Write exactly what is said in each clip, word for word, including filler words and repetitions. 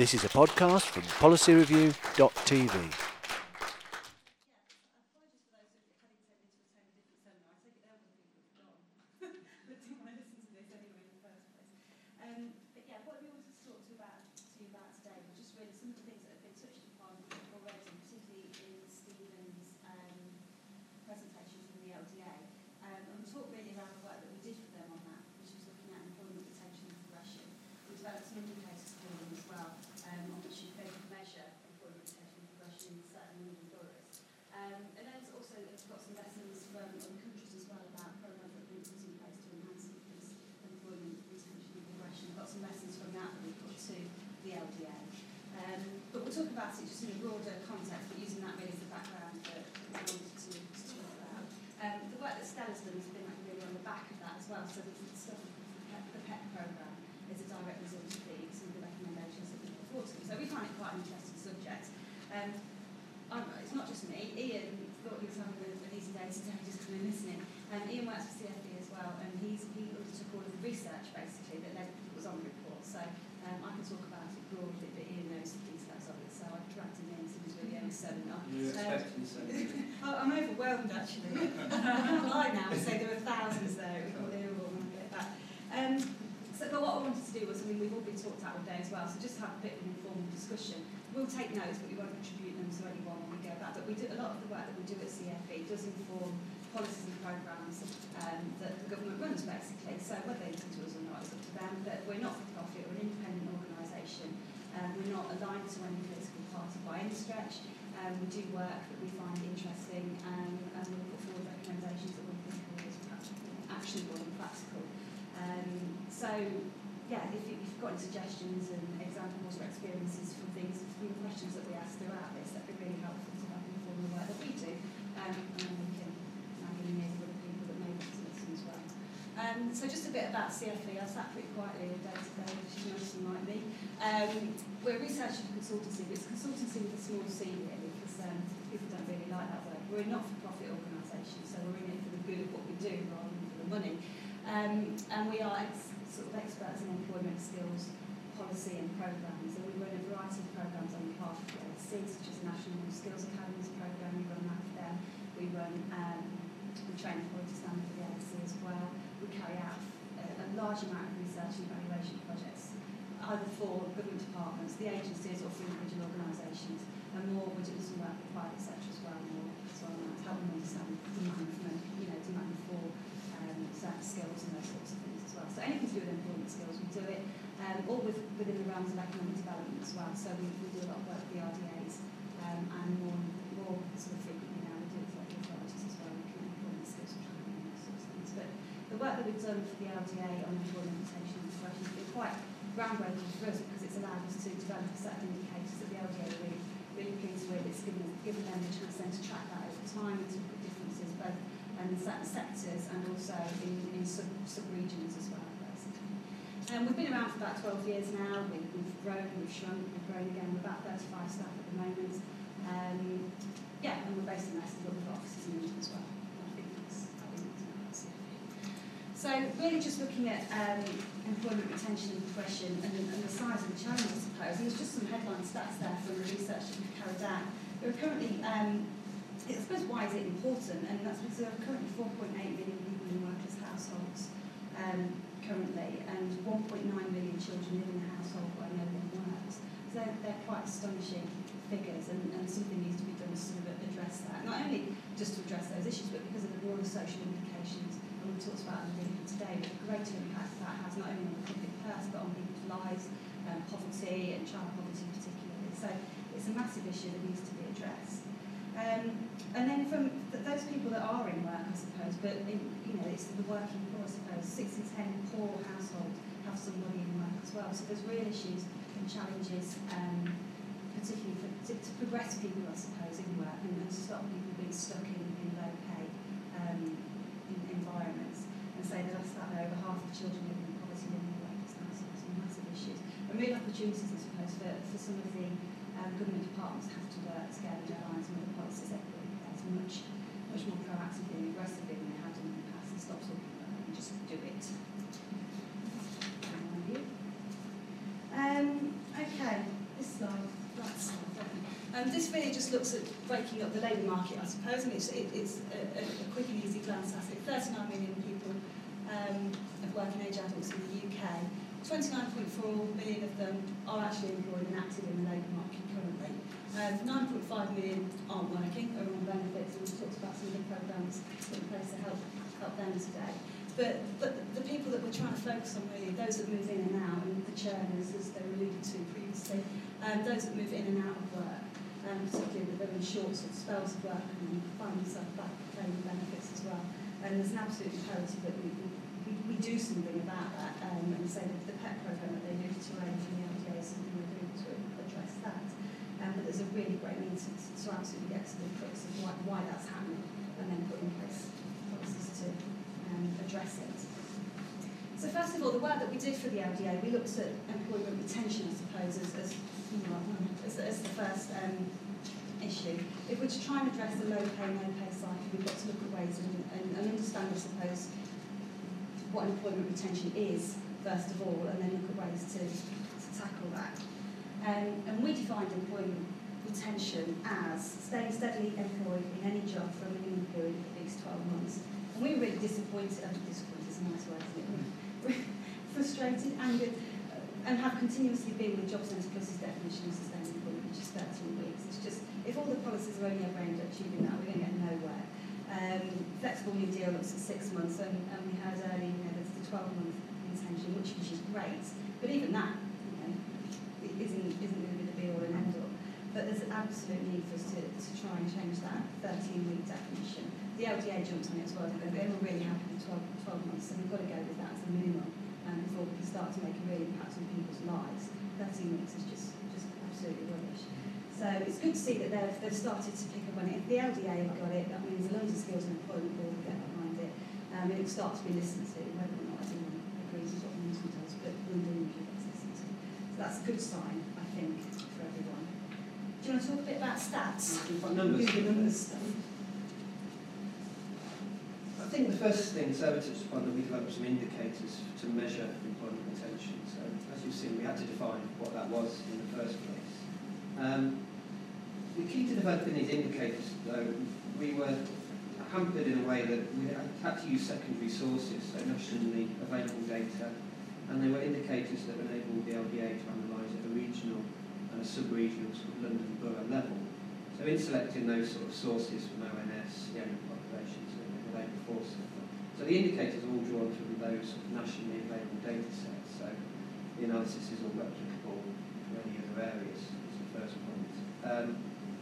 This is a podcast from policy review dot t v. I'm overwhelmed actually. I can't lie now and say there are thousands there. We can't hear all when I get that. Um, so, but what I wanted to do was, I mean, we've all been talked out all day as well, so just have a bit of an informal discussion. We'll take notes, but we won't attribute them to anyone when we go back. But we do a lot of the work that we do at C F E does inform policies and programmes um, that the government runs, basically. So whether they listen to us or not is up to them. But we're not for profit. We're an independent organisation. Um, we're not aligned to any political party by any stretch. Um, we do work that we find interesting, um, and we'll put forward recommendations that we think are actionable and practical. Um, so, yeah, if, you, if you've got any suggestions and examples or experiences from things, from the questions that we ask throughout this, that'd be really helpful to help inform the work that we do, um, and then we can nag in ears with the people that may want to listen as well. Um, so just a bit about C F E. I sat pretty quietly all day today, which is nice and like me. Um, we're a research and consultancy, but it's consultancy with a small c, really. Um, people don't really like that word. We're a not-for-profit organisation, so we're in it for the good of what we do rather than for the money. Um, and we are ex- sort of experts in employment skills, policy and programmes. And we run a variety of programmes on behalf of the A S C, such as National Skills Academies programme. We run that for them. We run um, we train quality standard for the A S C as well. We carry out a, a large amount of research and evaluation projects, either for government departments, the agencies, or for individual organisations. And more, we're doing some work with private sector as well, more as well, and helping them understand demand from, you know, demand for um, certain skills and those sorts of things as well. So anything to do with employment skills, we do it, um, all with, within the realms of economic development as well. So we, we do a lot of work with the R D As, um, and more, more sort of frequently now we do it with local authorities as well, looking at employment skills and training and those sorts of things. But the work that we've done for the R D A on employment retention and progression has been quite groundbreaking for us, because it's allowed us to develop certain indicators that the R D A really really pleased with. It's given, given them the chance then to track that over time and to look at differences both in certain sectors and also in, in sub, sub-regions as well, basically. Um, we've been around for about twelve years now. We, we've grown, we've shrunk, we've grown again. We're about thirty-five staff at the moment. Um, yeah, and we're based in Leicester, but we've got offices in London as well. I think that's how we need to know that's it. So really just looking at um, employment retention and progression and, and the size of the challenge, I suppose. And there's just some headline stats there from the research that we've carried out. There are currently, um, I suppose, why is it important? And that's because there are currently four point eight million people in workers' households um, currently, and one point nine million children live in a household where no one works. So they're, they're quite astonishing figures, and, and something needs to be done to sort of address that. Not only just to address those issues, but because of the broader social implications. And we talked about in the video today, but the greater impact that has not only on the public purse, but on people's lives, um, poverty and child poverty particularly. So it's a massive issue that needs to be addressed. Um, and then from th- those people that are in work, I suppose, but in, you know, it's the working poor, I suppose. Six in ten poor households have somebody in work as well. So there's real issues and challenges, um, particularly for, to, to progress people, I suppose, in work and, and to stop people being stuck in, in low pay um, in, environments. And say that that's that over half of children living in poverty living in workers' households, some massive issues. And real opportunities, I suppose, for, for some of the um, government departments have to work together, deadlines and other policies they put in place much, much more proactively and aggressively than they have done in the past, and stop talking about it and just do it. Um, okay, Um, this really just looks at breaking up the labour market, I suppose, and it's, it, it's a, a, a quick and easy glance at it. thirty-nine million people um, of working age adults in the U K. twenty-nine point four million of them are actually employed and active in the labour market currently. Um, nine point five million aren't working, are on benefits, and we've talked about some of the programmes put in place to help, help them today. But, but the people that we're trying to focus on really, those that move in and out, and the churners, as they were alluded to previously, um, those that move in and out of work, um, particularly with very short sort of spells of work and then find themselves back claiming benefits as well. And there's an absolute imperative that we, we, we do something about that, um, and say that the P E P programme that they alluded to earlier from the L D A is something we're doing to address that. Um, but there's a really great need to, to absolutely get to the crux of why, why that's happening, and then put in place policies to um, address it. So first of all, the work that we did for the L D A, we looked at employment retention, I suppose, as, as, you know, as, as the first um, issue. If we're to try and address the low pay, no pay cycle, we've got to look at ways and, and, and understand, I suppose, what employment retention is, first of all, and then look at ways to, to tackle that. Um, and we defined employment retention as staying steadily employed in any job for a minimum period of at least twelve months. And we were really disappointed, uh, disappointed is a nice word, isn't it? We're frustrated, angered, uh, and have continuously been with Job Centre Plus's definition of sustainable employment, which is thirteen weeks. It's just, if all the policies are only ever aimed at achieving that, we're going to get nowhere. Um, flexible New Deal looks at six months, and, and we heard earlier, you know, there's the twelve-month intention, which, which is great, but even that, you know, it isn't, isn't going to be the be-all and end-all. But there's an absolute need for us to, to try and change that thirteen-week definition. The L D A jumped on it as well. They were really happy with twelve, twelve months, so we've got to go with that as a minimum um, before we can start to make a real impact on people's lives. thirteen weeks is just, just absolutely rubbish. So it's good to see that they've, they've started to pick up on it. If the L D A have got it, that means the London Skills and Employment Board will get behind it. Um, it will start to be listened to, whether or not everyone agrees with what London does, but London usually gets listened to. So that's a good sign, I think, for everyone. Do you want to talk a bit about stats? What numbers? numbers I think the first thing Sarah touched upon, that we developed some indicators to measure employment retention. So as you've seen, we had to define what that was in the first place. Um, the key to developing these indicators, though, we were hampered in a way that we had to use secondary sources, so nationally available data, and they were indicators that enabled the L D A to analyse at a regional and a sub-regional sort of London borough level. So in selecting those sort of sources from O N S, the owner populations, and the labour force. So the indicators are all drawn from those sort of nationally available data sets. So the analysis is all replicable for any other areas, is the first point. Um,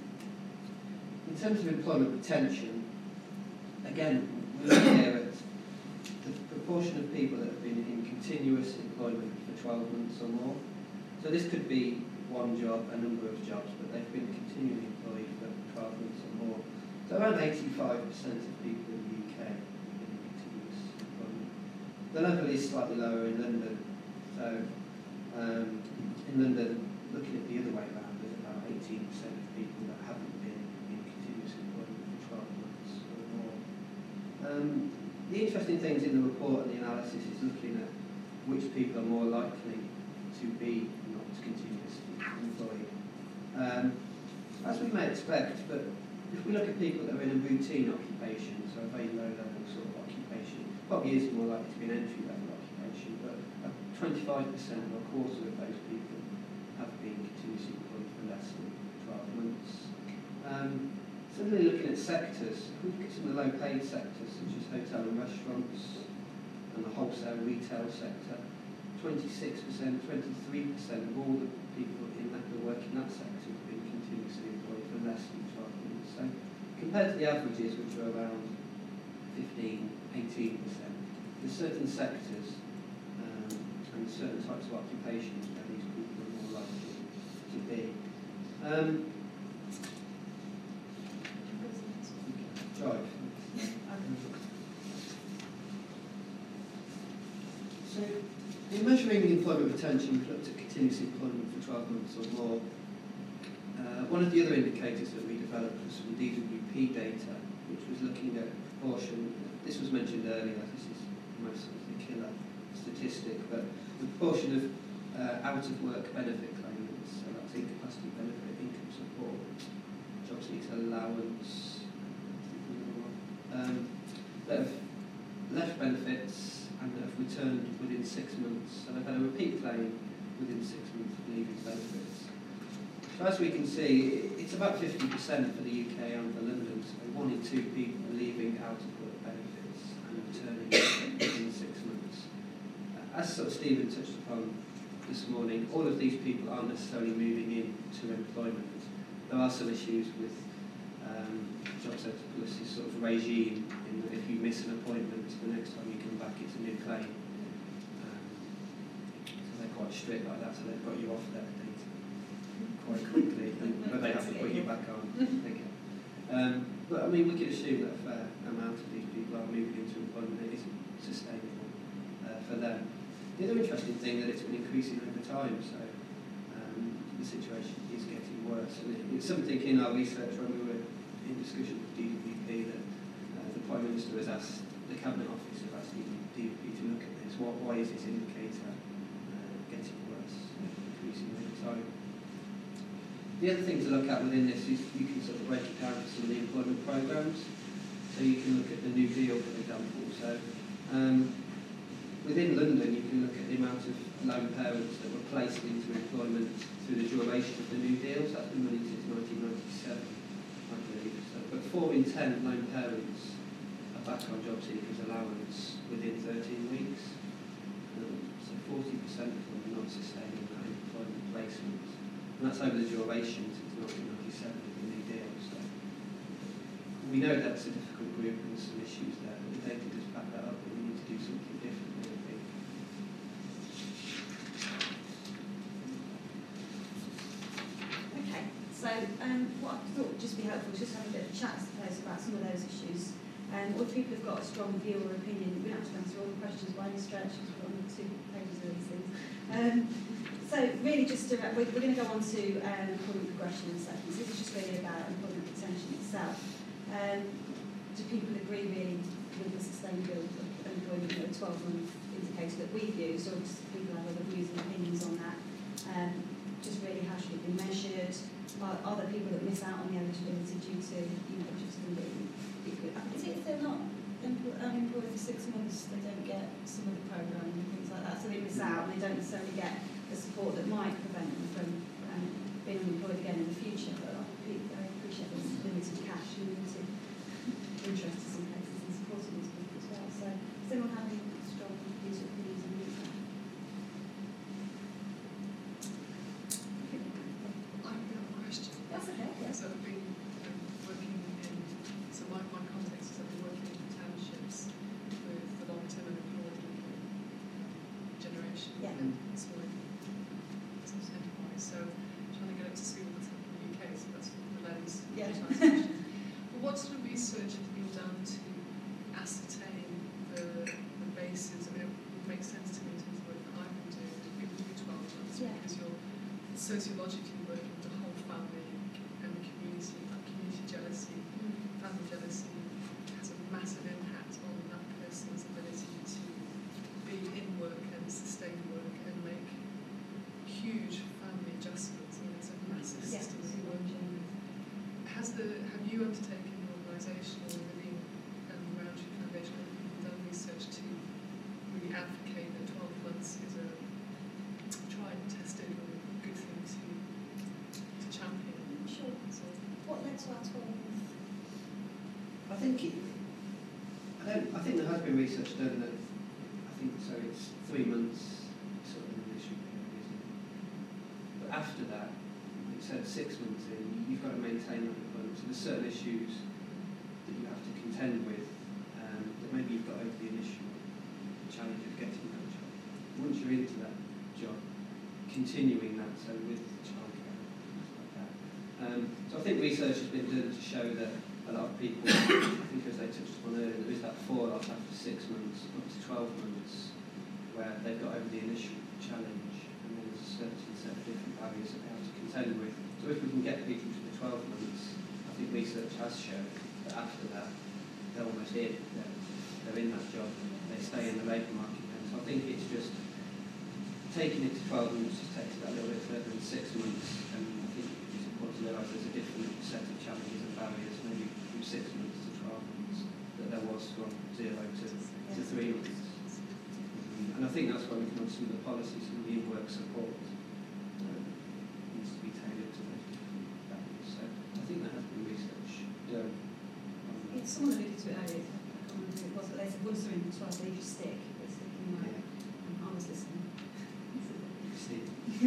in terms of employment retention, again, we look here at the proportion of people that have been in continuous employment for twelve months or more. So this could be one job, a number of jobs, but they've been continually employed for twelve months or more. So around eighty-five percent of people in the U K have been in continuous employment. The level is slightly lower in London. So um, in London, looking at the other way around, there's about eighteen percent of people that haven't been in continuous employment for twelve months or more. Um, the interesting things in the report and the analysis is looking at which people are more likely to be not continuously employed. Um, as we may expect, but if we look at people that are in a routine occupation, so a very low level sort of occupation, probably is more likely to be an entry level occupation, but twenty-five percent or a quarter of those people have been continuously employed for less than twelve months. Um, similarly, looking at sectors, if we look at some of the low paid sectors such as hotel and restaurants and the wholesale retail sector, twenty-six percent, twenty-three percent of all the people in that that work in that sector have been continuously employed for less than twelve months. So compared to the averages, which are around fifteen, eighteen percent, there's certain sectors um, and certain types of occupations where these people are more likely to be. Um, drive. So, in measuring employment retention, we've looked at continuous employment for twelve months or more. Uh, one of the other indicators that we developed was from D W P data, which was looking at proportion. This was mentioned earlier. This is most of the killer statistic, but the proportion of uh, out-of-work benefit claimants, so that's incapacity benefit, income support, allowance, um, that have left benefits and that have returned within six months. So they've had a repeat claim within six months of leaving benefits. So as we can see, it's about fifty percent for the U K and for London. So one in two people are leaving out of work benefits and returning within six months. As sort of Stephen touched upon this morning, all of these people aren't necessarily moving into employment. There are some issues with um, job centre policy's sort of regime in that if you miss an appointment, the next time you come back it's a new claim. Um, so they're quite strict like that, so they've got you off that date quite quickly, and, but they have to put you back on. Okay. Um, but I mean, we can assume that a fair amount of these people are moving into employment that isn't sustainable uh, for them. The other interesting thing that it's been increasing over time, so um, the situation is getting worse. And it, it's something in our research when we were in discussion with D W P that uh, the Prime Minister has asked the Cabinet Office of asking D W P to look at this. What, why is this indicator uh, getting worse, increasing over time? The other thing to look at within this is you can sort of break it down to some of the employment programmes. So you can look at the New Deal, for example. So um, within London, you can look at the amount of lone parents that were placed into employment through the duration of the New Deal. So that's been running since nineteen ninety-seven, I believe. So, but four in ten lone parents are back on job seekers allowance within thirteen weeks. Um, so forty percent of them are not sustaining that employment placement. And that's over the duration since nineteen ninety-seven of the New Deal. So we know that's a difficult group and some issues there, but the data does back that up and we need to do something differently, I think. Okay, so um, what I thought would just be helpful is just have a bit of a chat, I suppose, about some of those issues. Um, or if people have got a strong view or opinion, we don't have to answer all the questions by any stretch, because we've got only two pages of these things. Um, so really just to, we're, we're going to go on to um, employment progression in a second. So this is just really about employment retention itself. Um, do people agree really with the sustainability of employment, you know, twelve-month indicator that we've used, or does people have other views and opinions on that? Um, just really how should it be measured? Are, are there people that miss out on the eligibility due to, you know, just being, Is it if they're not empl- unemployed for six months, they don't get some of the programme and things like that? so they miss out and they don't necessarily get the support that might prevent them from um, being unemployed again in the future? But I appreciate there's limited cash and limited interest in some cases in supporting these people as well. So does anyone have any strong views or opinions on that? I have a question. That's okay, yes. So I've been um, working in, so my, my context is I've been working in townships with the long-term unemployed generation. Yeah. And small business enterprise. So trying to get up to speed with what's happening in the U K, so that's the lens. Yeah. Which I was question. But what sort of research has been done to ascertain the, the basis? I mean, it makes sense to me in terms of work that I've been doing to give you twelve months, Yeah. because you're sociologically working with the whole family and the community. Like community jealousy, family jealousy has a massive impact on that person's ability to be in work and sustain work and make huge family adjustments. I mean, it's a massive Yeah. system that you're working with. Has the have you undertaken an organisation or within um, Roundtree Foundation, have you done research to really advocate that twelve months is a tried and tested or good thing to to champion? Sure. So, What led to our twelve month? I think it, I don't. I think there has been research done that. I think so. It's three months, sort of an initial period, isn't it? But after that, it said six months in, you've got to maintain that employment. So there's certain issues that you have to contend with. Um, that maybe you've got over the initial challenge of getting that job. Once you're into that job, continuing that. So with childcare and things like that. Um, so I think research has been done to show that a lot of people, I think as they touched upon earlier, there is that fall off after six months, up to twelve months, where they've got over the initial challenge, and then there's a certain set of different barriers that they have to contend with. So if we can get people to the twelve months, I think research has shown that after that, they're almost in, they're, they're in that job, they stay in the labour market. And so I think it's just taking it to twelve months just takes it a little bit further than six months, and I think it's important to realise there's a different set of challenges challenges and barriers, maybe from six months to twelve months, that there was from zero to, to three months. And I think that's why we come on some of the policies and the in-work support uh, needs to be tailored to those different barriers. So I think there has been research done on that. Yeah, someone alluded to it earlier, I can't remember who it was, but they said once they're in the twelve, they just stick. They stick in my, Yeah. and I was listening. Steve.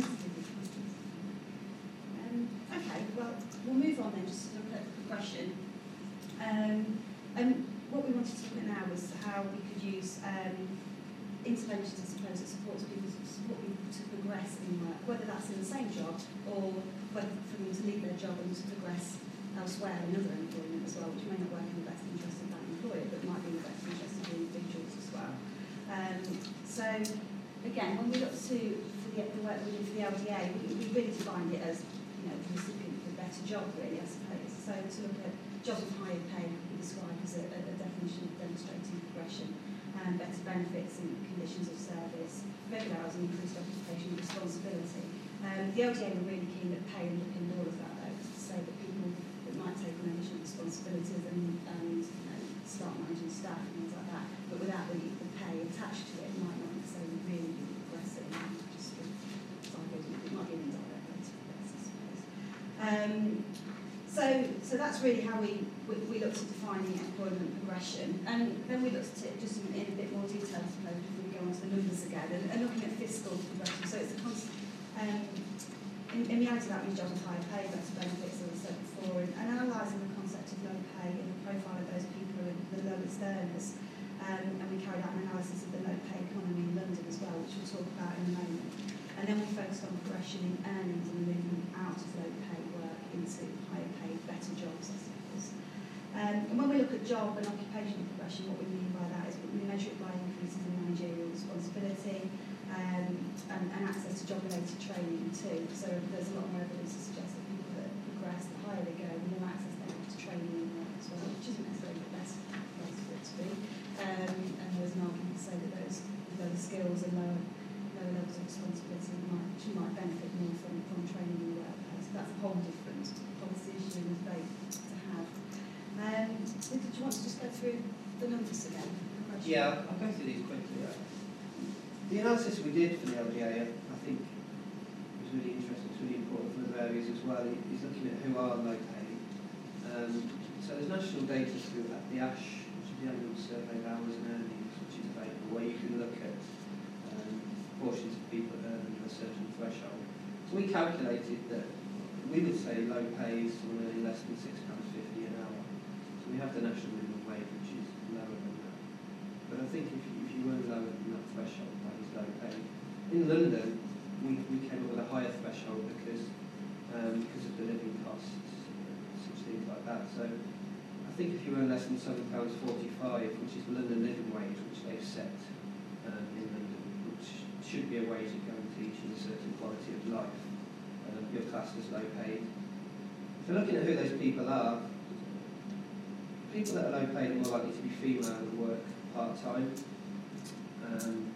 um, okay, well, we'll move on then, just to look at progression. Um, and what we wanted to look at now was how we could use um, interventions, I suppose, that supports people to support people to progress in work, whether that's in the same job or whether for them to leave their job and to progress elsewhere in other employment as well, which may not work in the best interest of that employer, but might be in the best interest of the individuals as well. Um, so, again, when we look to for the, the work we do for the L D A, we, we really defined it as, you know, the recipient of a better job, really, I suppose. So to look at jobs with higher pay we describe as a, a definition of demonstrating progression, and better benefits and conditions of service, regular hours and increased occupational responsibility. Um, the L D A were really keen at pay and looking at all of that, though, to say that people that might take on additional responsibilities and, and you know, start managing staff and things like that, but without the, the pay attached to it, might not necessarily really be progressing. Just for, it might be an indirect way to progress, I suppose. Um, so, so that's really how we, we, we looked at defining employment progression, and then we looked at it just in, in a bit more detail, I suppose, before we go on to the numbers again, and, and looking at fiscal progression. So it's a constant. Um, in, in reality, that means jobs with higher pay, better benefits, as I said before, and, and analysing the concept of low pay and the profile of those people and the lowest earners. Um, and we carried out an analysis of the low pay economy in London as well, which we'll talk about in a moment. And then we focused on progression in earnings and the movement out of low pay work into higher paid, better jobs, I suppose. Um, and when we look at job and occupational progression, what we mean by that is we measure it by increases in managerial responsibility, Um, and, and access to job-related training too. So there's a lot more evidence to suggest that people that progress, the higher they go, the more access they have to training and work as well, which isn't necessarily the best place for it to be. Um, and there's an argument to say that those with lower skills and lower, lower levels of responsibility might, might benefit more from, from training in the workplace. That's a whole different policy issue and debate to have. Um, did you want to just go through the numbers again? Yeah, I'll go through these quickly. Right? The analysis we did for the L D A, I think, was really interesting. It's really important for other areas as well. Is looking at who are low paid. Um, so there's national data through that, the A S H, which is the Annual Survey of Hours and Earnings, which is available, where you can look at um, portions of people that earn a certain threshold. So we calculated that we would say low pay is someone earning less than six pounds fifty an hour. So we have the national minimum wage, which is lower than that. But I think if you, if you were lower than that threshold, low pay. In London, we, we came up with a higher threshold because um, because of the living costs, such things like that. So I think if you earn less than seven pounds forty-five, which is the London living wage, which they've set um, in London, which should be a wage that guarantees you a certain quality of life, um, you're classed as low paid. If you're looking at who those people are, people that are low paid are more likely to be female and work part-time. Um,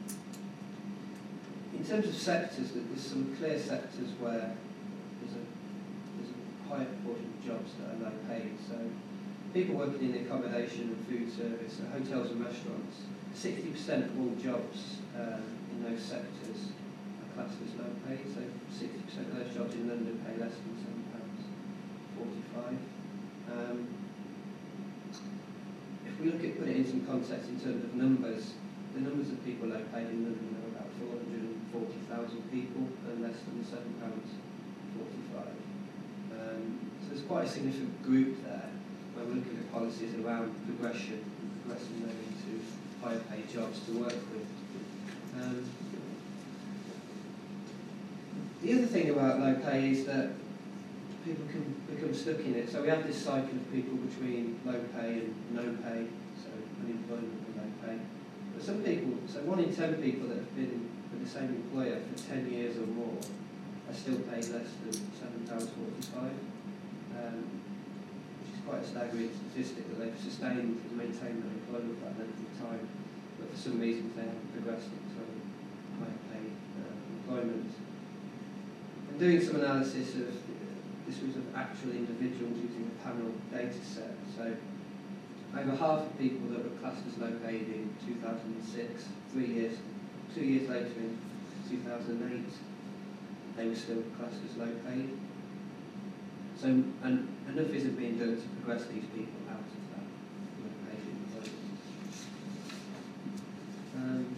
In terms of sectors, there's some clear sectors where there's a, there's a higher proportion of jobs that are low paid. So people working in accommodation and food service, so hotels and restaurants, sixty percent of all jobs um, in those sectors are classed as low paid. So sixty percent of those jobs in London pay less than seven pounds forty-five. Um, if we look at put it in some context in terms of numbers, the numbers of people low paid in London are about four hundred forty thousand people and less than seven pounds forty-five. Um, so there's quite a significant group there where we're looking at policies around progression and progressing them into higher paid jobs to work with. Um, the other thing about low pay is that people can become stuck in it. So we have this cycle of people between low pay and no pay, so unemployment and low pay. But some people, so one in ten people that have been with the same employer for ten years or more are still paid less than seven pounds forty-five, um, which is quite a staggering statistic that they've sustained and maintained their employment for that length of time, but for some reason they haven't progressed into higher paid uh, employment. And doing some analysis of this was of actual individuals using a panel data set. So over half of people that were classed as low paid in two thousand six, three years, two years later in two thousand eight, they were still classed as low paid. So and enough isn't being done to progress these people out of that low paid employment. Um,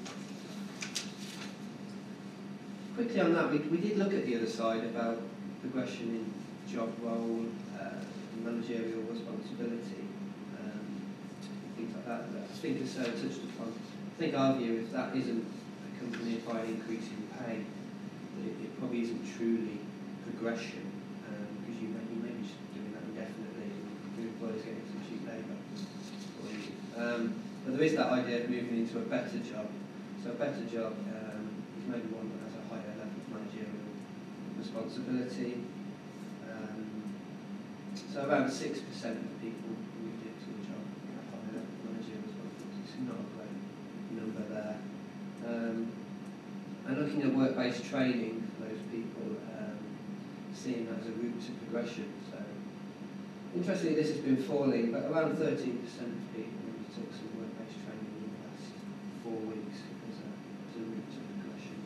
quickly on that, we, we did look at the other side about progression in job role, uh, managerial responsibility, um, things like that, that I think as Sarah touched upon. I think our view is that isn't accompanied by an increase in pay, that it, it probably isn't truly progression, um, because you may, you may be just doing that indefinitely, and your employer's getting some cheap labour for you. Um, but there is that idea of moving into a better job. So a better job um, is maybe one that has a higher level of managerial responsibility. Um, so around six percent of people moved into a job with a higher level of managerial responsibility. It's not a great number there. Um, and looking at work-based training for those people, um, seeing that as a route to progression. So interestingly, this has been falling, but around thirteen percent of people took some work-based training in the last four weeks as a, as a route to progression.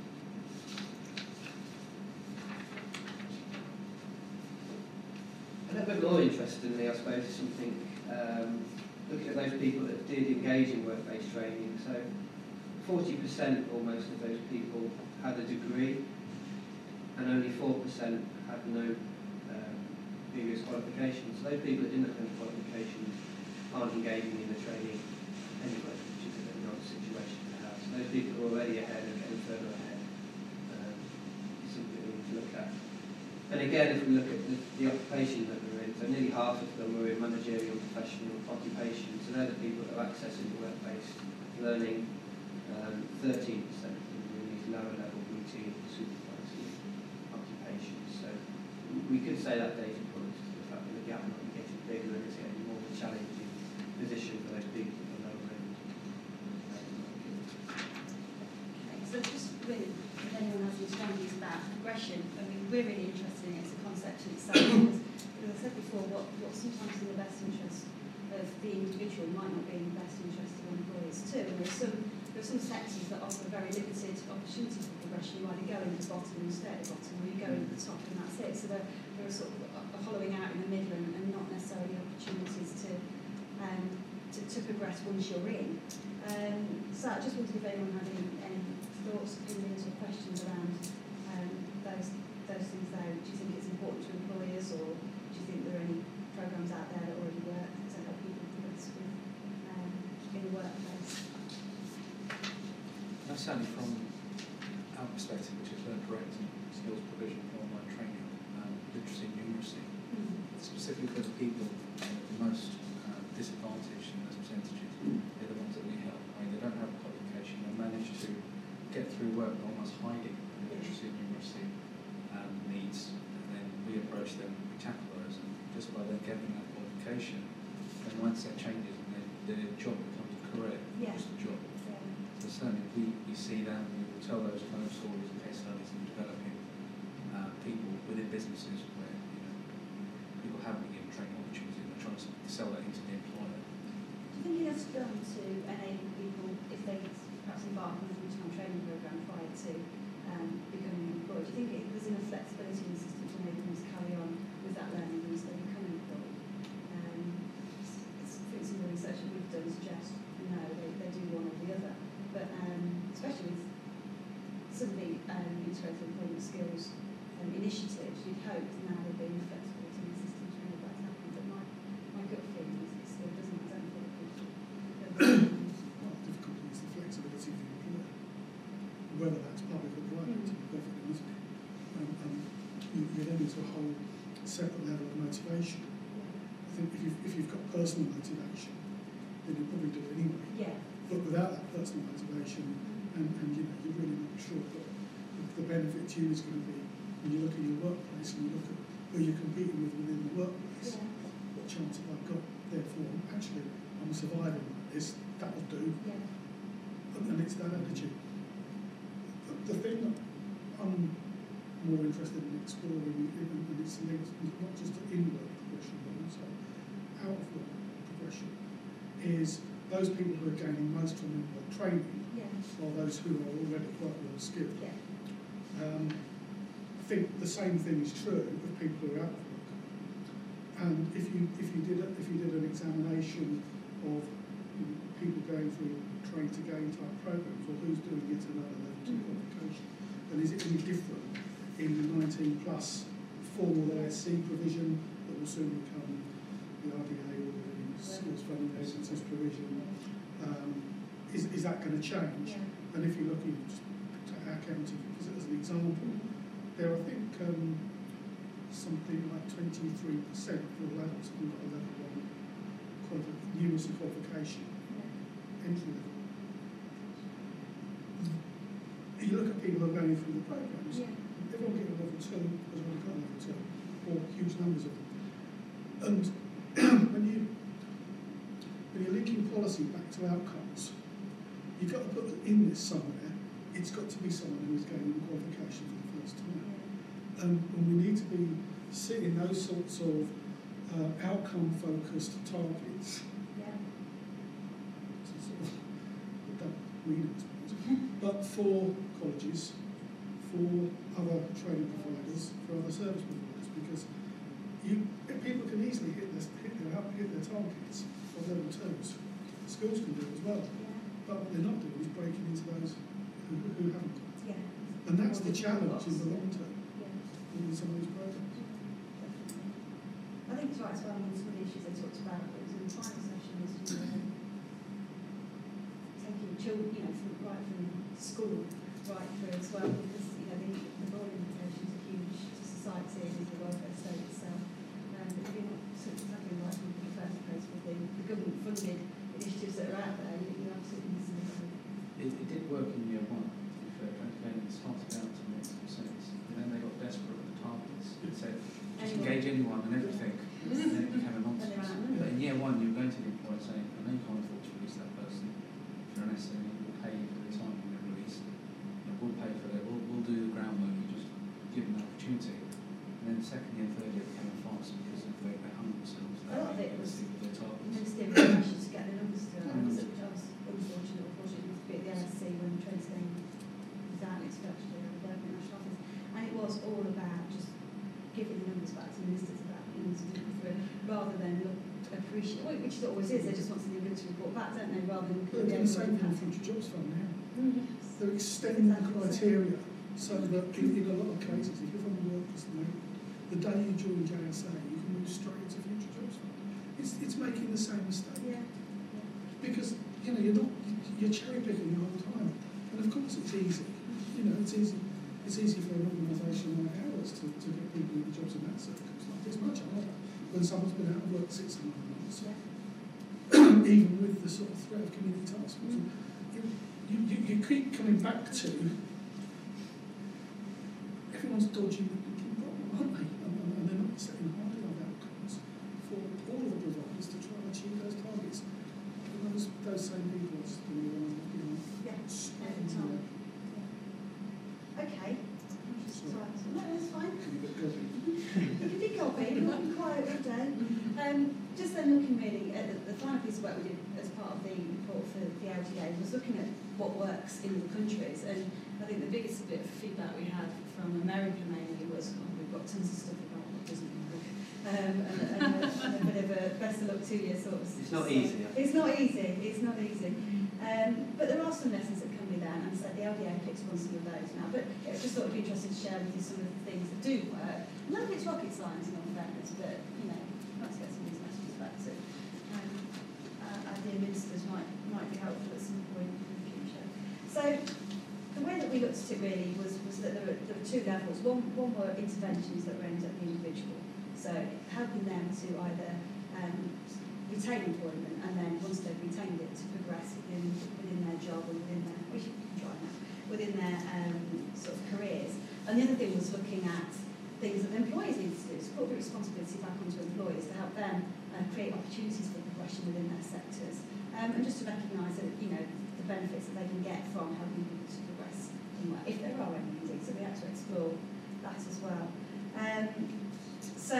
A little bit more interestingly, I suppose, is something um, looking at those people that did engage in work-based training. So forty percent almost of those people had a degree, and only four percent had no um, previous qualifications. So those people that didn't have any qualifications aren't engaging in the training anyway, which is a bit of an odd situation to have. So those people are already ahead and getting further ahead. Um, it's something we need to look at. And again, if we look at the, the occupation that we're in, so nearly half of them were in managerial professional occupations, so they're the people that are accessing the work-based learning. Um, thirteen percent of them were in these lower level routine supervisory occupations. So we could say that data points to the fact that the gap might be getting bigger and it's getting more of a challenging position for those people at the lower end. Okay, so just really, if anyone has any challenges about progression, I mean, we're really interested in it as a concept in itself. Because, as I said before, what, what sometimes in the best interest of the individual might not be in the best interest of employers too. And there's some, there are some sectors that offer very limited opportunities for progression. You either go in at the bottom and stay at the bottom, or you go in at the top and that's it. So there, there are sort of a hollowing out in the middle and, and not necessarily opportunities to, um, to to progress once you're in. Um, so I just wondered if anyone had any, any thoughts, opinions or questions around um, those those things there. Do you think it's important to employers, or do you think there are any programmes out there that already work to help people progress with, um, in the workplace? No, certainly from our perspective, which is learn direct skills provision for online training, um, literacy and numeracy, mm-hmm. specifically for the people the most uh, disadvantaged in those percentages, they're the ones that we help. I mean, they don't have a qualification, they manage to get through work almost hiding the literacy and numeracy um, needs, and then we approach them, we tackle those, and just by them getting that qualification, their mindset changes and their, their job becomes a career, not just a job. So certainly we, we see that, and we will tell those kind of stories and case studies and developing uh, people within businesses where you know people haven't been given training opportunities and they're trying to sell that into the employer. Do you think it has done to enable people, if they perhaps embark on a full-time training programme prior to um, becoming employed, do you think it, there's enough flexibility in the system to enable them to carry on with that learning once they become employed? Um, it's, it's, I think some of the research that we've done suggests no, they, they do one or the other. But um, especially with some of the um, integrated employment skills um, initiatives, you'd hope that now there'd be enough flexibility in the system to enable that to happen. But my, my gut feeling is it still doesn't. I don't think it could. Well, the difficulty is the flexibility of the employer, whether that's public or private, to be perfectly honest. Um, um, you, you then into a whole separate level of motivation. I think if you've, if you've got personal motivation, then you'll probably do it anyway. Yeah. But without that personal motivation, and, and you know, you're really not sure that the benefit to you is going to be when you look at your workplace and you look at who you're competing with within the workplace, yeah. what chance have I got? Therefore, actually, I'm surviving like this, that'll do. Yeah. And, and it's that attitude. The, the thing that I'm more interested in exploring it, and and it's linked not just to in-work progression but also out-of-work progression, is those people who are gaining most from in-work training Yeah. are those who are already quite well skilled. Yeah. Um, I think the same thing is true of people who are out of work. And if you if you did a, if you did an examination of you know, people going through train to gain type programs, or who's doing it at another level two Mm. qualification, then is it any different in the nineteen plus formal A S C provision that will soon become the R D A or the Skills Funding Agency's provision? Um, is is that going to change? Yeah. And if you're looking just to our county as as an example, there I think um, something like twenty-three percent of all adults have got a level one qualifi- numeracy qualification, entry level. You look at people who are going through the programs, Yeah. everyone getting a level two has already got a level two, or huge numbers of them. And when you when you're linking policy back to outcomes, you've got to put in this somewhere. It's got to be someone who's gaining the qualification for the first time. Um, and we need to be setting those sorts of uh, outcome-focused targets. Yeah. So sort of the double meaning, I suppose. But for colleges, for other training providers, for other service providers, because you people can easily hit their hit their out, hit their targets of level twos. Schools can do it as well. Yeah. But what they're not doing is breaking into those who, who haven't. Yeah. And that's the challenge in the long term Yeah. in some of these programs. I think it's right as well. I mean, some of the issues they talked about it was in the final session was you know, taking children, you know, from right from school right through as well, because you know the, the broad implications are huge to society and the welfare state itself. Um, if you're not sort of tackling right from the first place with the, the government-funded initiatives that are out there, you, you're absolutely missing it. It, it did work in year one, to be fair. Again, it started out to make some sense. And then they got desperate with the targets and said, just Anyone. engage anyone and everything. And then it became a And they're nonsense. out of money. But in year one, you were going to the employer saying, I know you can't afford to release that person. If you're an S M E, we'll pay you for the time when they're released. And we'll pay for it. We'll, we'll do the groundwork. You just give them the opportunity. And then second year, third year, it became a farce because of they, they hung themselves. A lot of it was with their targets. ministerial pressure to get the numbers through. I was, I was unfortunate, unfortunately, to be at the L S C when Trace Dane was out and actually at the Birmingham National Office. And it was all about just giving the numbers back to ministers about the numbers moving through, rather than look appreciate, well, which it always is, they just want something good to report back, don't they, rather than They're doing the same thing with Future Jobs Fund now. Mm. They're extending the criteria so that in, in a lot of cases, if you're from the workers, the day you join J S A, you can move straight into Future Jobs Fund. It's, it's making the same mistake. Yeah. Because, you know, you're not, you're cherry picking the whole time. And of course it's easy. You know, it's easy it's easy for an organisation like ours to, to get people into jobs in that circumstance. It's much harder when someone's been out of work six or nine months. Yeah. Even with the sort of threat of community task force. Mm. You, you, you, you keep coming back to everyone's dodging the thinking problem, aren't they? And, and, and they're not setting high enough outcomes for all of the providers to try and achieve those targets. And those, those same people are still around, you know, Yeah. struggling Every time. to Okay. Sorry. No, that's fine. be a bit gobby. You can be gobby, you can be quiet all day. Um, just then looking really at the, the final piece of work we did as part of the report for the L G A was looking at what works in the countries, and I think the biggest bit of feedback we had from America mainly was, oh, we've got tons of stuff about what doesn't work. Um, and, and, a, and a bit of a best of luck to you sort of. It's not so- easy. It's not easy, it's not easy. Um, but there are some lessons that can be learned, and so the L D A picks up on some of those now. But yeah, I just thought it'd be interesting to share with you some of the things that do work. None of it's rocket science in all fairness, but you know, let's get some of these messages back to um, uh, our dear ministers might might be helpful at some point in the future. So the way that we looked at it really was, was that there were, there were two levels. One one were interventions that were aimed at the individual, so helping them to either um, retain employment, and then once they've retained it, to progress within within their job or within their we should try now within their um, sort of careers. And the other thing was looking at things that employers need to do, so corporate responsibility back onto employers to help them uh, create opportunities for progression within their sectors, um, and just to recognise that you know the benefits that they can get from helping people to progress in work, if there are any indeed. So we had to explore that as well. Um, so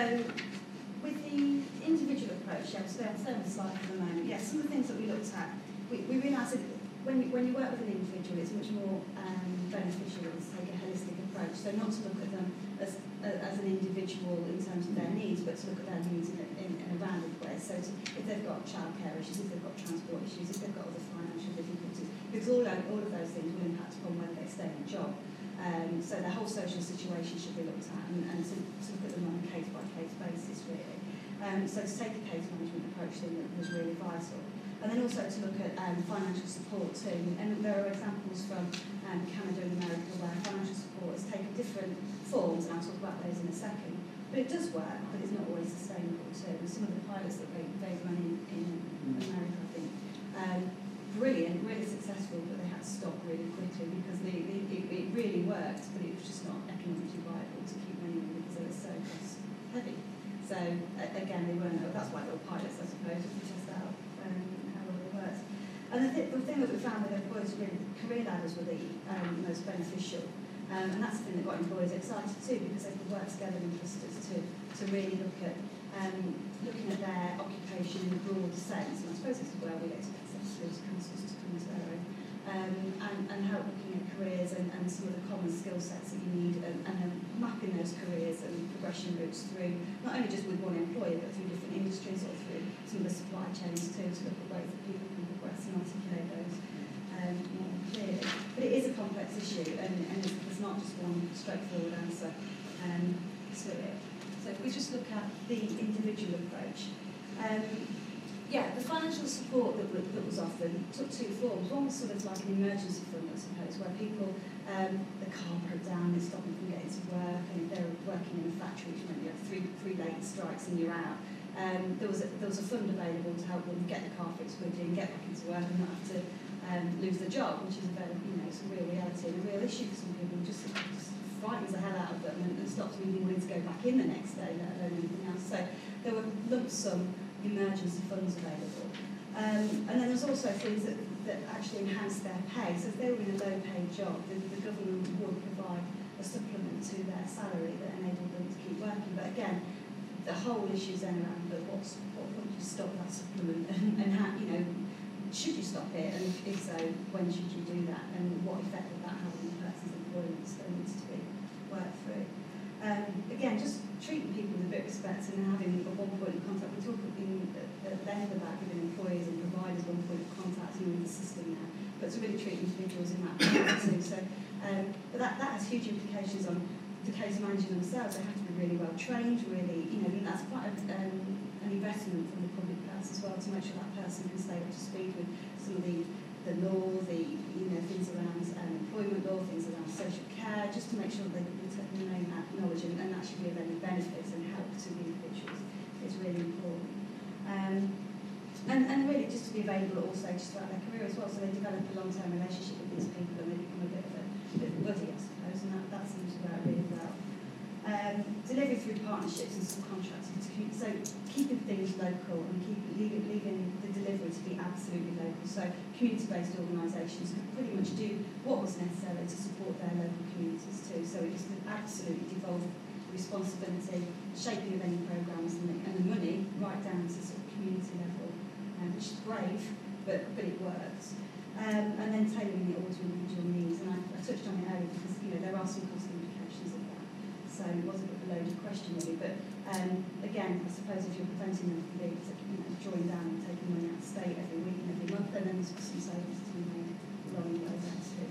with the individual approach, yeah, so I'll stay on the slide for the moment. Yeah, some of the things that we looked at, we, we realised that when you, when you work with an individual, it's much more um, beneficial to take a holistic approach. So not to look at them as, uh, as an individual in terms of their needs, but to look at their needs in a, in, in a rounded way. So to, if they've got childcare issues, if they've got transport issues, if they've got other financial difficulties, because all, all of those things will impact upon whether they stay in a job. Um, so their whole social situation should be looked at, and, and to, to look at them on a case-by-case basis, really. Um, so to take a case management approach then was really vital. And then also to look at um, financial support too. And there are examples from um, Canada and America where financial support has taken different forms, and I'll talk about those in a second. But it does work, but it's not always sustainable too. And some of the pilots that they, they've run in, in America, I think, um, brilliant, really successful, but they had to stop really quickly because they, they, it, it really worked, but it was just not economically viable to keep running them because they were so cost heavy. So uh, again, they weren't, that's why they were pilots, I suppose, to test out um, how well they worked. And the, th- the thing that we found with employers, really, career ladders were the um, most beneficial. Um, and that's the thing that got employers excited too, because they could work together in clusters to, to really look at um, looking at their occupation in a broad sense. And I suppose this is where we expect skills councils to come to their own. Um, and, and help looking at careers and, and some of the common skill sets that you need, and, and um, mapping those careers and progression routes through, not only just with one employer, but through different industries or through some of the supply chains too, to look at ways that people can progress and articulate those um, more clearly. But it is a complex issue, and, and it's, there's not just one straightforward answer um, to it. So if we just look at the individual approach, um, yeah, the financial support that, w- that was offered took two forms. One was sort of like an emergency fund, I suppose, where people, um, the car broke down, they stopped them from getting to work, and if they were working in a factory, which meant you had three, three late strikes and you're out, um, there, was a, there was a fund available to help them get the car fixed quickly and get back into work and not have to um, lose their job, which is a very, you know, it's a real reality and a real issue for some people. Just, just frightens the hell out of them and, and stops them even wanting to go back in the next day, let alone anything else. So there were lump sum emergency funds available. Um, and then there's also things that, that actually enhance their pay. So if they were in a low-paid job, the, the government would provide a supplement to their salary that enabled them to keep working. But again, the whole issue is then around, but what's, what point do you stop that supplement, and, and how, you know, should you stop it, and if, if so, when should you do that, and what effect would that have on the person's employment still needs to be worked through. Um, again, just treating people with a bit of respect and having a one point of contact. We talk in, at length about giving employers and providers one point of contact in the system now, but to really treat individuals in that way too. So, um, but that, that has huge implications on the case managers themselves. They have to be really well trained, really, you know, and that's quite a, um, an investment from the public purse as well, to make sure that person can stay up to speed with some of the the law, the, you know, things around um, employment law, things around social care, just to make sure that they can remain that knowledge and, and actually be of any benefits and help to the individuals is really important. Um, and, and really just to be available at all stages throughout their career as well, so they develop a long-term relationship with these people and they become a bit of a, bit of a buddy, I suppose, and that, that seems to work really well. Um, delivery through partnerships and subcontracting, so keeping things local and keep, leaving, leaving the delivery to be absolutely local. So community-based organisations can pretty much do what was necessary to support their local communities too. So it's to absolutely devolve responsibility, shaping of any programmes and the, and the money right down to sort of community level, um, which is brave, but, but it works. Um, and then tailoring it all to individual needs. And I, I touched on it earlier because, you know, there are some cost implications of that. So it was a bit of a loaded question really, but um, again, I suppose if you're preventing them from being, you know, drawing down and taking money out of state every week and every month, then there's some savings to be made along the way there too.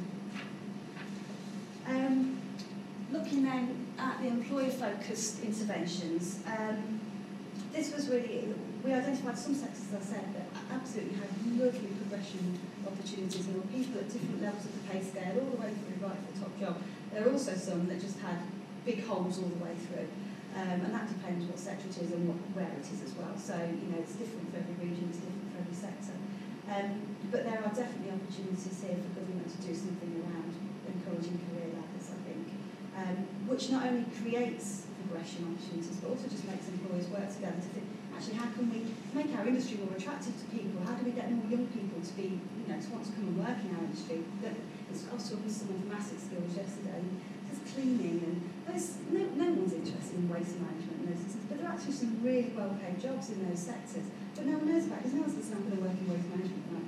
Um, looking then at the employer-focused interventions, um, this was really, we identified some sectors, as I said, that absolutely had lovely progression opportunities, and there were people at different levels of the pay scale, all the way through right for the top job. There are also some that just had big holes all the way through. Um, and that depends what sector it is and what, where it is as well. So, you know, it's different for every region, it's different for every sector. Um, but there are definitely opportunities here for government to do something around encouraging career ladders, I think, um, which not only creates progression opportunities, but also just makes employers work together to think, actually, how can we make our industry more attractive to people? How do we get more young people to be, you know, to want to come and work in our industry? That it's, I was talking to someone from Asset Skills yesterday, just cleaning and Those, no, no one's interested in waste management and those things, but there are actually some really well-paid jobs in those sectors. But no one knows about it, because no one says, I'm going to work in waste management. Like,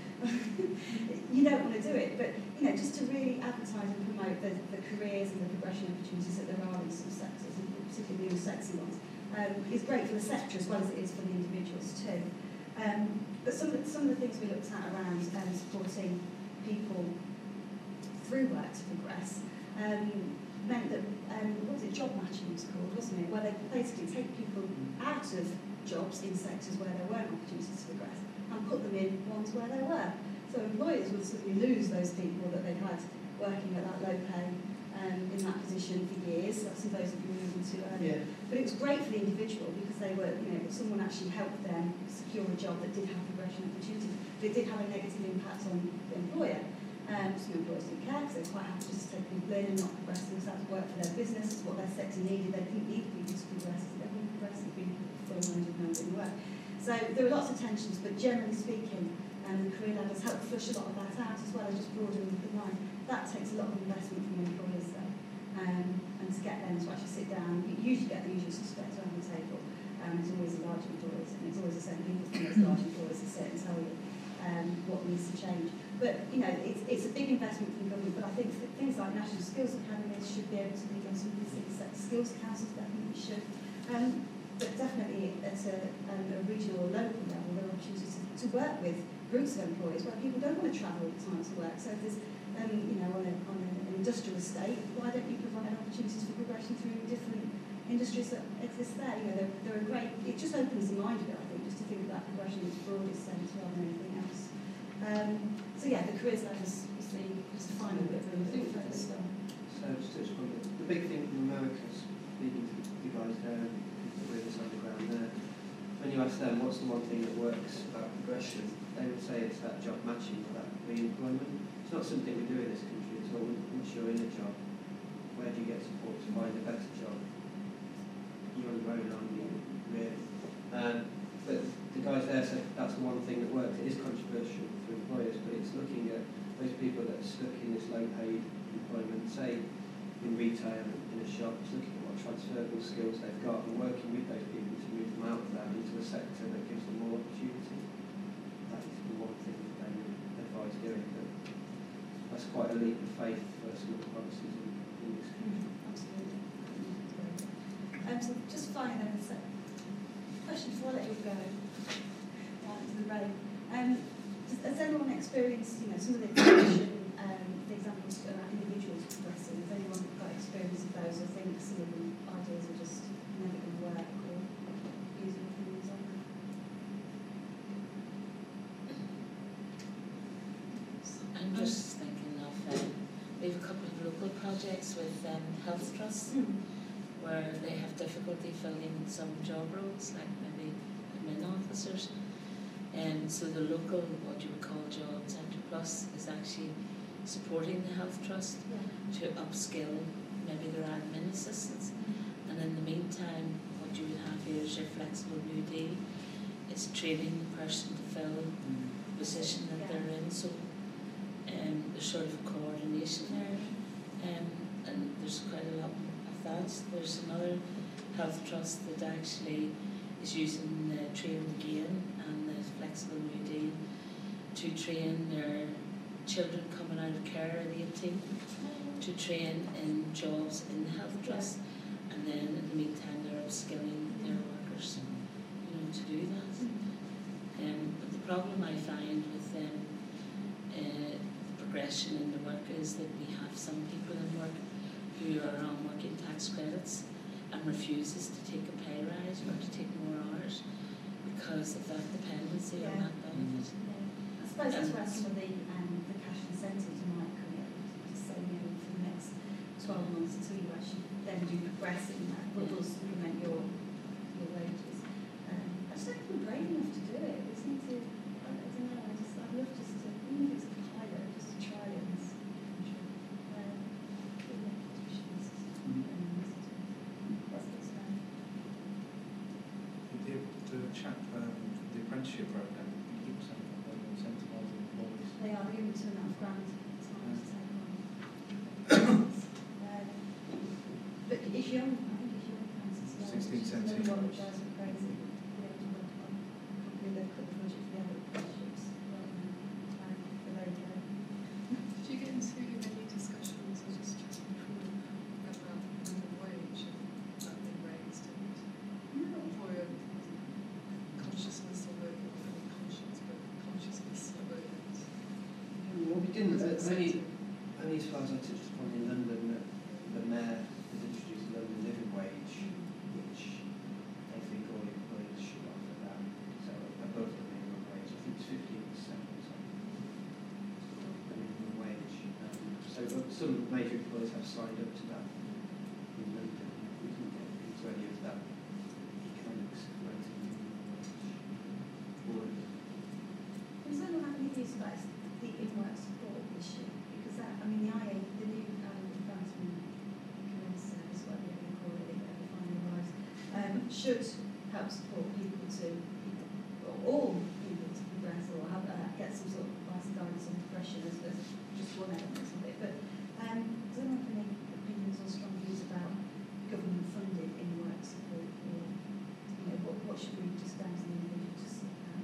you don't want to do it, but you know, just to really advertise and promote the, the careers and the progression opportunities that there are in some sectors, and particularly the sexy ones, um, is great for the sector as well as it is for the individuals too. Um, but some of, the, some of the things we looked at around um, supporting people through work to progress um, meant that, um, what was it, job matching was called, wasn't it? Where they basically take people out of jobs in sectors where there weren't opportunities to progress and put them in ones where there were. So employers would suddenly lose those people that they'd had working at that low pay um, in that position for years. That's some of those that you were moving to earlier. Yeah. But it was great for the individual because they were, you know, someone actually helped them secure a job that did have progression opportunities. But it did have a negative impact on the employer. Um, some employers didn't care because they were quite happy just to take people in and not progress themselves, work for their business. It's what their sector needed. They didn't need people to progress. They didn't progress and be full managed and didn't work. So there were lots of tensions, but generally speaking, um, the career ladders help flush a lot of that out as well as just broadening the line. That takes a lot of investment from employers though. Um, and to get them to actually sit down, you usually get the usual suspects around the table. Um, it's always the large employers, and it's always the same people from those large employers that sit and tell you um, what needs to change. But, you know, it's, it's a big investment from government, but I think th things like National Skills Academies should be able to be done, some of these things that skills councils definitely should. Um, but definitely at a, um, a regional or local level, there are opportunities to, to work with groups of employees where people don't want to travel all the time to work. So if there's, um, you know, on, a, on a, an industrial estate, why don't you provide opportunities for progression through different industries that exist there? You know, they're, they're a great, it just opens the mind a bit, I think, just to think about progression in its broadest sense rather than anything else. Um, so yeah, the careers levels is the just the final bit of room that we focused on. So just touch upon it. The big thing from America, speaking to you guys there and people with us underground there, when you ask them what's the one thing that works about progression, they would say it's that job matching or that re-employment. It's not something we do in this country at all. Once you're in a job, where do you get support to find a better job? You're on your own, aren't you, really? Um, but the guys there said that's the one thing that works. It is controversial for employers, but it's looking at those people that are stuck in this low-paid employment, say in retail, in a shop, it's looking at what transferable skills they've got and working with those people to move them out of that into a sector that gives them more opportunity. That is the one thing that they would advise doing. But that's quite a leap of faith for some of the policies in, in this country. Absolutely. Um, so just finally then, so question before I let you go out into the rain. Um, does, has anyone experienced, you know, some of the progression, um, the examples around individuals progressing? Has anyone got experience of those? I think some of the ideas are just never going to work or using things on that. I'm just thinking of, um, we have a couple of local projects with um, Health Trust Mm. where they have difficulty filling some job roles, like maybe admin officers. And so the local, what you would call Job Centre Plus, is actually supporting the Health Trust Yeah. to upskill maybe their admin assistants. And in the meantime, what you would have here is your flexible new deal. It's training the person to fill the position that Yeah. they're in. So um, there's sort of coordination there. Um, and there's quite a lot of that. There's another health trust that actually is using uh, Train Again and the flexible new deal to train their children coming out of care at eighteen to train in jobs in the health trust, and then in the meantime they're upskilling their workers, you know, to do that. Um, but the problem I find with um, uh, the progression in the work is that we have some people in work who are on working tax credits and refuses to take a pay rise or to take more hours because of that dependency on Yeah. that benefit. Yeah. I suppose that's where some of the um, the cash incentives might come in. Just say, you know, for the next twelve months until you actually then do progress in that, but will supplement your your wages. Um, I just don't think we're brave enough to do it. We just need to. I don't know. I just I'd love just to, even if it's a pilot, just to try it in this country. Um, but yeah, politicians. Um, that's what's going. The, the chap, um, the apprenticeship program, he was saying that they're incentivising employees. They are given two and a half grand time to take on. Um, it's young, I think it's young Francis Lawrence. sixteen, She's another seventeen. one which drives me crazy. We have to work on probably the couple of projects together with friendships rather than um, the very go. Did you get into any discussions or just just before about minimum wage and that being raised and employer consciousness of it, not only conscience but consciousness of it? Well, we didn't, Was it uh, only, accepted? only as far as I touched upon in London, that the mayor has introduced a London living wage, which they think all employers should offer that, so above the minimum wage, I think it's fifteen percent or something, the minimum wage. Um, so uh, some major employers have signed up to that in London. We didn't get into any of that economics related to minimum wage. Or, Does anyone have any views about the in-work support issue? Because that, I mean, the I A, the new um, advancement commence service, whatever you're going to call it, if it finally arrives, um, should help support people to, or all people to progress or have, uh, get some sort of advice and guidance on progression as, as just one element of it. But um, does anyone have any opinions or strong views about government funded in-work support, or you know, what, what should we just down to the individual to seek out?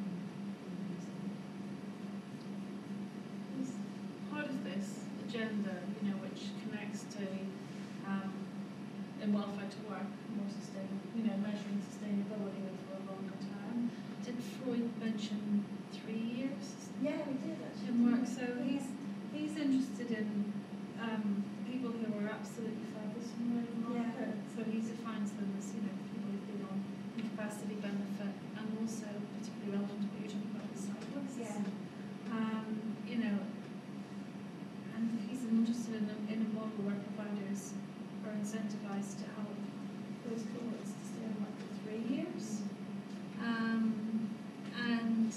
As part of this agenda, you know, which connects to um, in welfare to work, more sustainable, you know, measuring sustainability over a longer term. Did Freud mention three years Yeah, we did actually. in work? So he's he's interested in um, people who are absolutely furthest from the labour market. Yeah. So he defines them as, you know, people who've been on incapacity benefit, and also particularly relevant to what you're talking about with cyclists. Yeah. Um, you know, and he's interested in a, in a model where providers are incentivised to help those cohorts to stay on work for three years. Um, and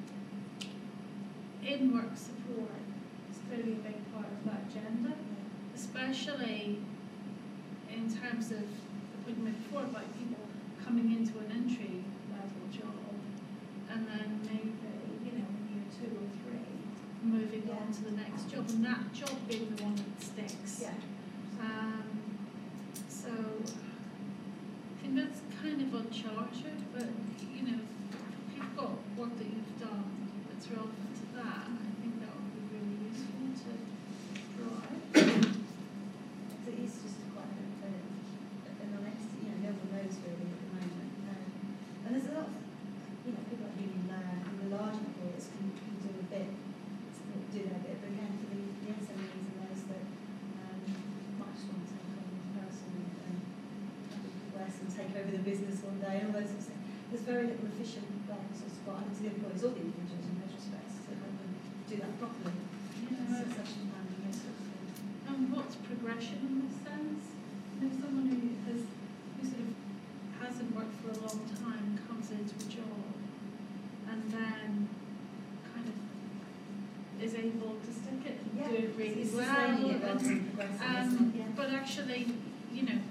in-work support is clearly a big part of that agenda, especially in terms of the point you made before about people coming into an entry level job and then maybe, you know, in year two or three, moving Yeah. on to the next job, and that job being the one that sticks. Yeah. Um, so I think that's kind of uncharted, but you know, if you've got work that you've done that's relevant to that, I think that would be really useful to drive. So it's just quite a, a, an honest, you know, no one knows really at the moment. Um, and there's a lot of, you know, people like Union Learn and the large employers can, can do a bit, do their bit, but again, for the, the S M Es and those that um, might just want to take on one person and, and progress and take over the business one day and all those sorts of things, there's very little efficient ways of support to the employers or the individuals in those respects to help them do that properly. Yeah. Succession planning, those sorts of things. And what's progression in this sense? You know, someone who has who sort of hasn't worked for a long time comes into a job and then kind of is able to stick it and Yeah, do it really it's well. sustaining it rather than and, progressing, um, isn't it? Yeah. But actually, you know,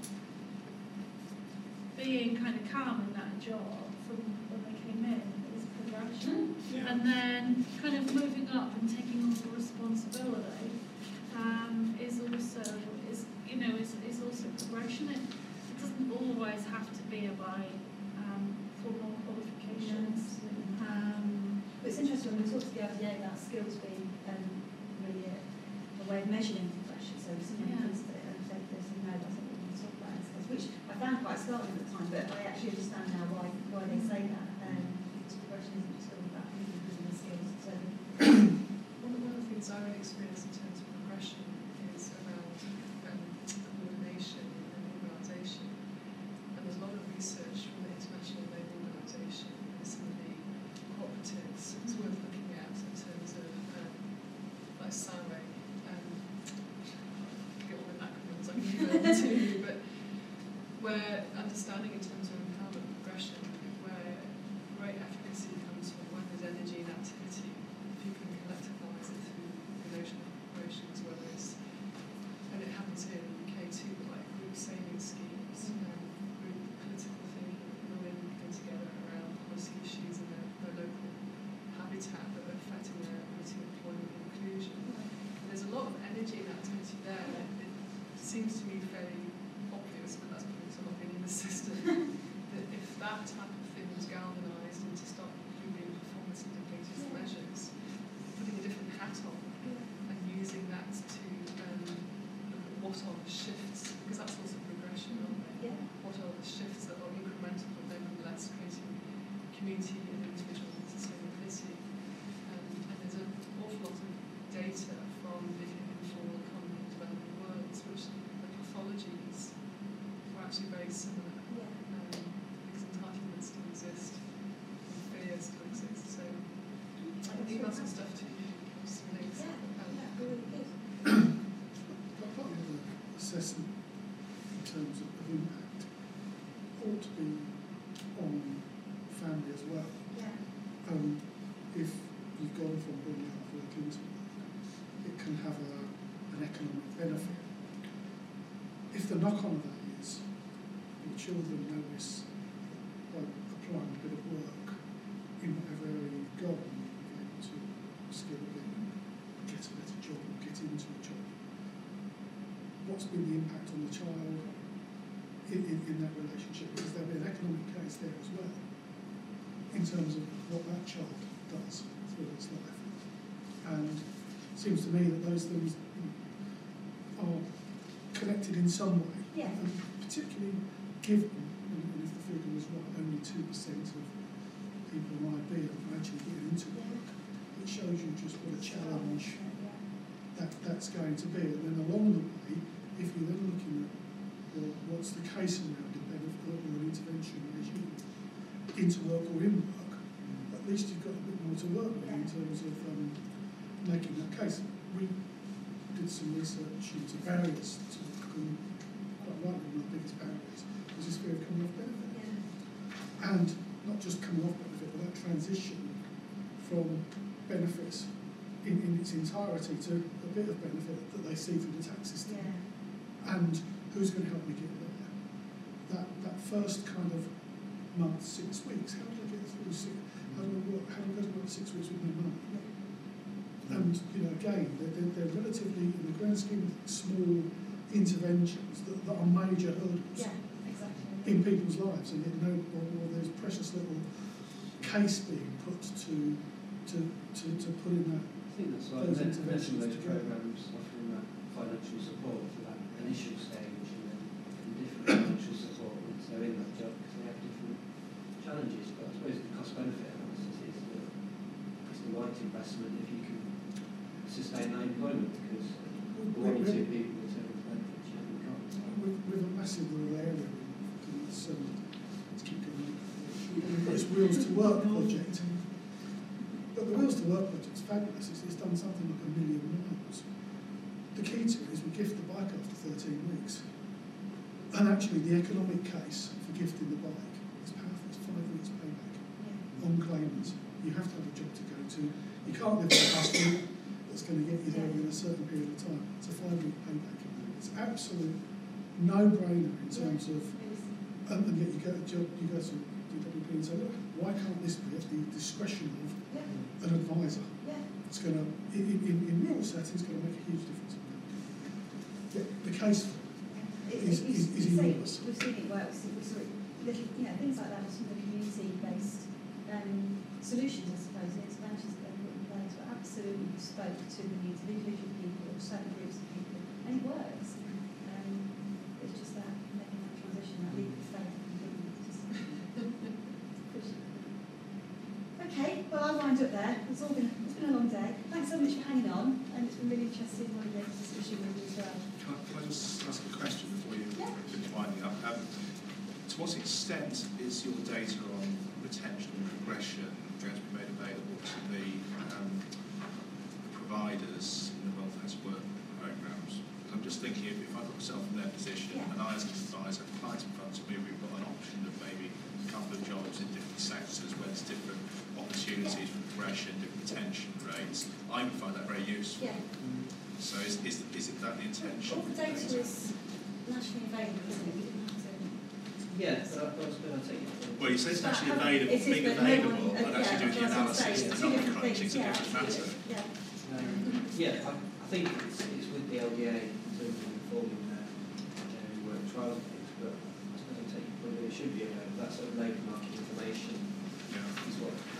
being kind of calm in that job from when they came in is progression. Yeah. And then kind of moving up and taking on more responsibility um, is also is you know is, is also progression. It, it doesn't always have to be about um, formal qualifications. Um, But it's interesting when we talk to the R D A about skills being um, really a, a way of measuring progression. So someone Yeah. comes to it and says this and no, that's not what we want to talk about in skills, which I found quite startling at the time, but I actually understand now why why they say that. Um, because progression isn't just all about people using their skills. So One of, one of the things I really experience in terms of progression is around um, coordination and organisation. And there's a lot of research from the International Labour Organisation and some of the cooperatives it's worth looking at in terms of um, like S A W E, um, I forget all the acronyms I can email to you, but where understanding in terms of empowerment progression, where great efficacy comes from when there's energy and activity, if you can collectivise it through relational operations, whether it's, and it happens here in the U K too, but like group saving schemes, um, group political thinking, women coming together around policy issues in their, their local habitat that are affecting their ability of employment and inclusion. And there's a lot of energy and activity there. It, it seems to me fairly obvious, but that's becomes galvanised into start doing performance indicators and measures, putting a different hat on and using that to um, look at what are the shifts, because that's also progression, aren't they? Yeah. What are the shifts that are incremental but nevertheless creating community and individual sustainability? Um, and there's an awful lot of data from the informal economy developing worlds, which the pathologies are actually very similar. Yeah. Um, because entitlements still exist, and fear still exists. So I can email some stuff to you, some links. Yeah, Um, yeah, really good. But part of the assessment in terms of, of impact ought to be on family as well. Yeah. Um, if you've gone from being out of work into work, it can have a, an economic benefit. If the knock-on of that is your children notice by applying a bit of work in whatever area you've gone, you're able to skill a bit and get a better job or get into a job. What's been the impact on the child in, in, in that relationship? Because there'll be an economic case there as well in terms of what that child does through its life. And it seems to me that those things are connected in some way. Yeah. And particularly given, and and if the figure was right, only two percent of people in I B are actually getting into work, it shows you just what a challenge Yeah. that, that's going to be. And then along the way, if you're then looking at well, what's the case around a benefit or an intervention regime into work or in work, at least you've got a bit more to work with in terms of um, making that case. We did some research into barriers to work, and quite rightly one of the biggest barriers was this fear of coming off benefit. Yeah. And not just coming off benefit, but that transition from benefits in, in its entirety to a bit of benefit that they see through the tax system. Yeah. And who's going to help me get there? That that first kind of month, six weeks, how do I get through six, how do I work, how do I go to work six weeks with no money? And, you know, again, they're, they're, they're relatively, in the grand scheme of small interventions that, that are major hurdles Yeah, exactly. in people's lives, and yet no, or, or there's precious little case being put to to, to, to put in that. I think that's right. Those And then interventions those together. programs offering that financial support for that initial stage, and then and different financial support once they're in that job, because they have different challenges. But I suppose the cost benefit analysis is the, is the right investment if you can sustain that employment, because one or two people will turn the benefits you haven't got. With, with a massive rural area, in it's, um, let's keep going. We've got this Wheels to Work project. But the Wheels to Work project's fabulous. It's, it's done something like a million miles. The key to it is we gift the bike after thirteen weeks. And actually the economic case for gifting the bike is powerful. It's five weeks payback Yeah. on claimants. You have to have a job to go to. You can't live in a customer that's going to get you there in a certain period of time. It's a five-week payback. It's absolute no-brainer in terms of, um, and yet you go to job, you go to D W P and say, look, why can't this be at the discretion of Yeah. an advisor? Yeah. It's going to, in, in, in rural settings, going to make a huge difference. Yeah, the case for It- is, it- is, you is say enormous. We've seen it work. We saw it, little, you know, things like that. Some of the community-based um, solutions, I suppose, the interventions that they've put in place were absolutely bespoke to the needs of individual people or certain groups of people, and it works. Um, it's just that making that transition, that leap of faith, completely. Just okay, well, I'll wind up there. It's all been it's been a long day. Thanks so much for hanging on, and it's been really interesting having this discussion with you as well. Can I, can I just ask a question before you Yeah. finish winding up? Um, to what extent is your data on retention and progression going to be made available to the um, providers in the welfare to work programmes? I'm just thinking if, if I put myself in their position, Yeah. and I as an advisor, clients in front of me, we've got an option of maybe a couple of jobs in different sectors where there's different opportunities for progression, different retention rates. I would find that very useful. Yeah. So is, is, is it that the intention? All the data is nationally available, isn't it? You didn't have to. Yeah, but I, I was going to take it. Well, you say it's But actually how- available, it is, being but no available, one- and uh, actually yeah, doing the that's what I was analysis saying, and it's not two different crunching is things, a yeah, different matter. absolutely, Yeah. Um, yeah, I, I think it's, it's with the L D A in terms of informing their uh, work trials and things, but I suppose I take your point that it should be available. That sort of labour market information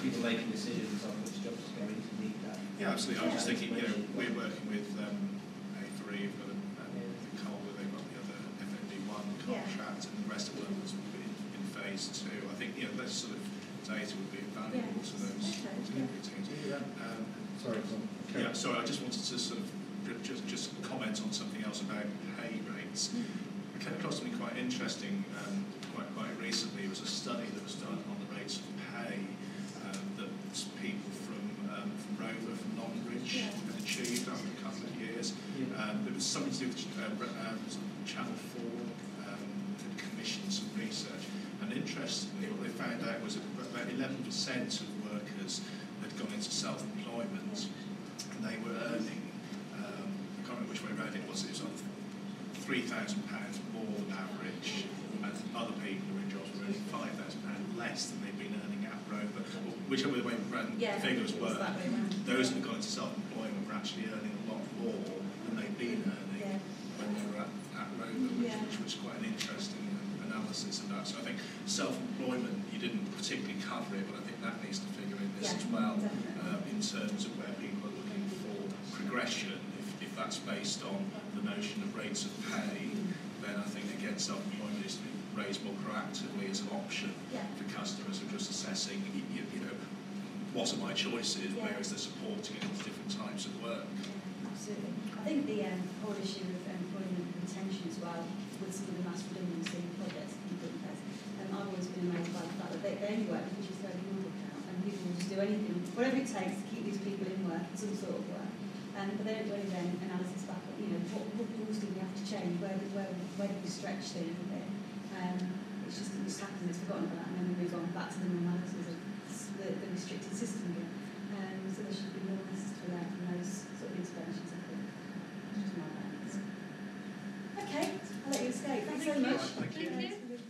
people making decisions on which jobs to go into need that. Yeah, absolutely. I was just Yeah. thinking, you know, we're working with um, A three, we've got a, um, Colwell, they've got the other F N D one Yeah. contract, and the rest of them is in, in phase two. I think, you know, that sort of data would be invaluable Yeah. to those Okay. delivery teams. Um, Sorry, Tom. yeah, sorry, I just wanted to sort of ju- just just comment on something else about pay rates. It came across something quite interesting um, quite quite recently. It was a study that was done on the rates of pay um, that people from um, from Rover, from Longridge, Yeah. had achieved after a couple of years. Yeah. Um, it was something to do with uh, re- um, sort of Channel four um, had commissioned some research, and interestingly, what they found out was that about eleven percent of workers had gone into self-employment, and they were earning, um, I can't remember which way around it was, it was on three thousand pounds more than average, and other people who were in jobs were earning five thousand pounds less than they'd been earning at Rover. Or whichever way around Yeah, the figures it was were, that way round. those that had gone into self-employment were actually earning a lot more than they'd been earning Yeah. when they were at, at Rover, which, Yeah. which was quite an interesting analysis of that. So I think self-employment, you didn't particularly cover it, but I think that needs to figure in this Yeah, as well, definitely. um, in terms of where people are looking for progression. If, if that's based on the notion of rates of pay, then I think, again, self-employment is to be raised more proactively as an option Yeah. for customers who are just assessing, you, you, you know, what are my choices, Yeah. where is the supporting it, different types of work. Absolutely. I think the um, whole issue of employment retention as well, with some of the mass redundancy projects that people in place, um, I've always been amazed by the fact that they, they only work because it's very normal account, and people will just do anything, whatever it takes to keep these people in work, some sort of work. Um, but they don't do any then analysis back on, you know, what, what rules do we have to change, where, where, where do we stretch things a bit. Um, it's just it just happens, it's forgotten about, and then we move on back to the normalities of the, the restricted system again. Um, so there should be more lessons to learn from those sort of interventions, I think. Just my plans. Okay, I'll let you escape. Thanks so Thank you. much. Thank you. Thank you.